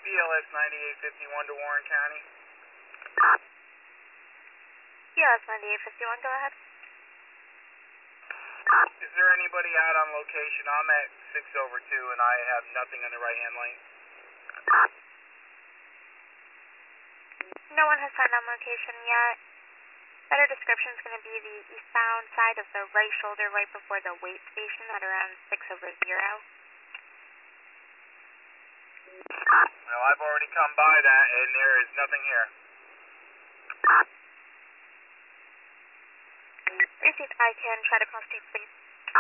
CLS 9851 to Warren County. CLS 9851, go ahead. Is there anybody out on location? I'm at 6/2 and I have nothing on the right hand lane. No one has signed on location yet. Better description is going to be the eastbound side of the right shoulder right before the weight station at around 6/0. Well, I've already come by that and there is nothing here. Received, I can try to call state police.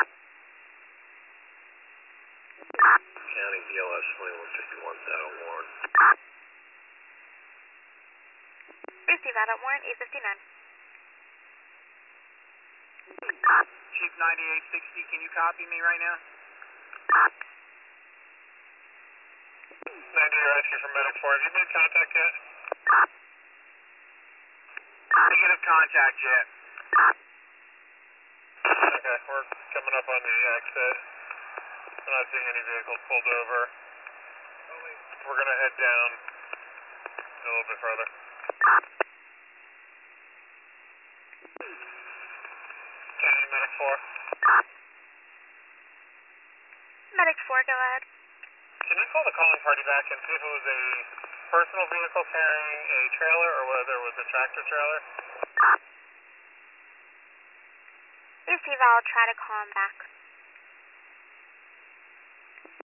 County BLS 2151 out of Warren. Received that at Warren 859. Chief 9860, can you copy me right now? 90 rescue from Medic 4. Have you made contact yet? Negative contact yet. Okay, we're coming up on the exit. We're not seeing any vehicles pulled over. We're going to head down a little bit further. County Medic 4. Medic 4, go ahead. Can you call the calling party back and see if it was a personal vehicle carrying a trailer or whether it was a tractor trailer? Receive, I'll try to call him back.